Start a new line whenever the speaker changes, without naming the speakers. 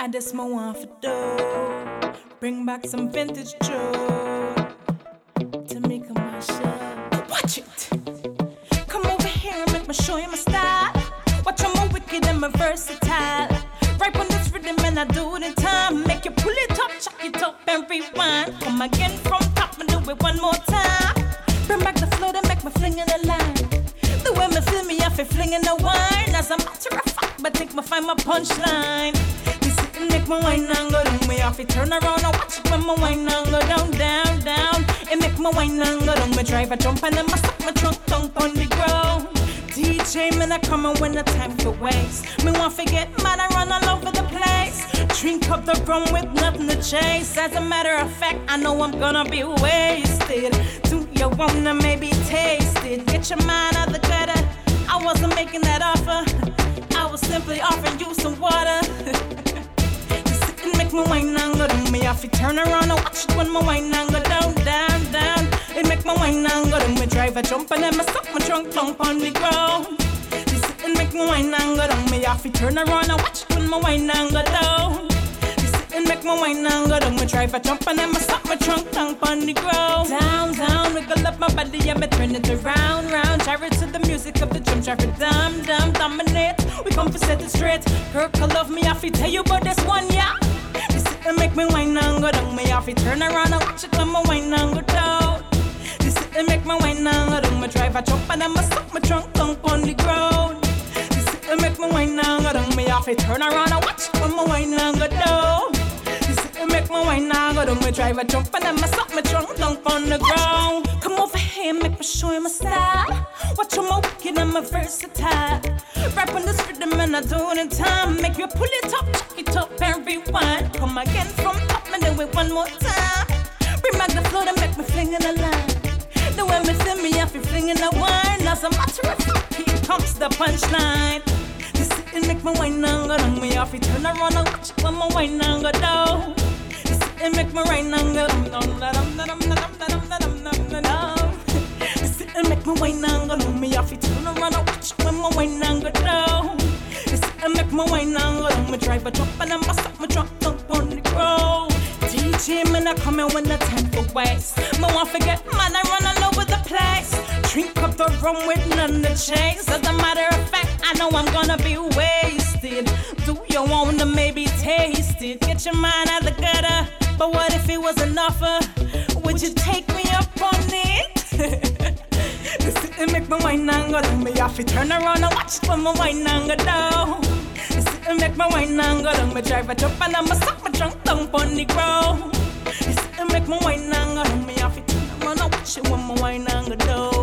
I just my want for dough. Bring back some vintage joy to make my show. Watch it. Come over here and make me show you my style. Watch I'm more wicked and my versatile. Right on this rhythm and I do it in time. Make you pull it up, chuck it up and rewind. Come again from top and do it one more time. Bring back the flow to make me fling in the line. The way me feel me, I feel flinging the wine. As a matter of fact, but take me find my punchline. This it make my wine and go down. Me off it turn around and watch it when my wine and go down, down, down. It make my wine and go down. Me drive a jump and then I suck my trunk down on the ground. DJ, man, I come and when the time for waste. Me want to get mad and run all over the place. Drink up the rum with nothing to chase. As a matter of fact, I know I'm gonna be wasted. Do you wanna maybe taste it? Get your mind out the gutter. I wasn't making that offer. I was simply offering you some water. Just sit and make my wine and go down. Me off it turn around and watch it when my wine and go down, down, down. It make my wine and go down. Me drive a jump and then I suck my trunk down on the ground. This it and make my wine and go down. Me off it turn around and watch it when my wine and go down. This it and make my wine and go down. Me drive a jump and then I suck my trunk down on the ground. Down, down, wiggle up my body and me turn it around, round. Gyre to the music of the drum, drive it down, down, dominate. We come to set it straight. Girl, love me, I fi tell you about this one, yeah. This it and make me wine and go down. Me off it turn around and watch it when my wine and go down. They make my wine and go down. Me drive a jump and then I suck my trunk down on the ground. They make my wine and go down. Me off it turn around and watch it when my wine and go down. They make my wine and go down. Me drive a jump and then I suck my trunk down on the ground. Come over here and make me show you my style. Watch how my wicked and my versatile. Rap on this rhythm and I do it in time. Make you pull it up, chuck it up and rewind. Come again from top and do it one more time. Bring back the flow to make me fling in the line. The way me feel me, I feel flinging the wine. As a matter of fact, here comes the punchline. This it and make my wine and go down. Me off it turn around and watch it when my wine and go down. This it and make my wine and go down. This it and make my wine and go down. Me off it turn around and watch it when my wine and go down. This it and make my wine and go down. Me drive a jump and then I suck my trunk down on the ground. DJ, man, I come in when the time for waste. Me want to get man, I run all over the place. Drink up the rum with none to chase. As a matter of fact, I know I'm gonna be wasted. Do you wanna maybe taste it? Get your mind out the gutter. But what if it was an offer? Would you take me up on it? This it and make my wine and go down. Me off it turn around and watch it when my wine and go down. This it and make my wine and go down. Me drive a jump and I'ma suck my trunk down on the ground. This it and make my wine and go down. Me off it turn around and watch it when my wine and go down.